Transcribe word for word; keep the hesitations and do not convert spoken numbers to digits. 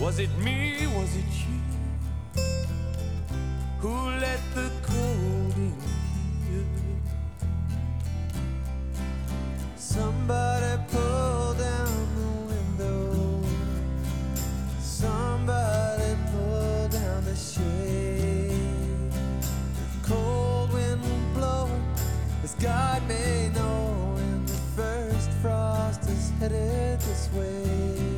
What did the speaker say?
Was it me, was it you, who let the cold in here? Somebody pull down the window, somebody pull down the shade. The cold wind blowing, as God may know, and the first frost is headed this way.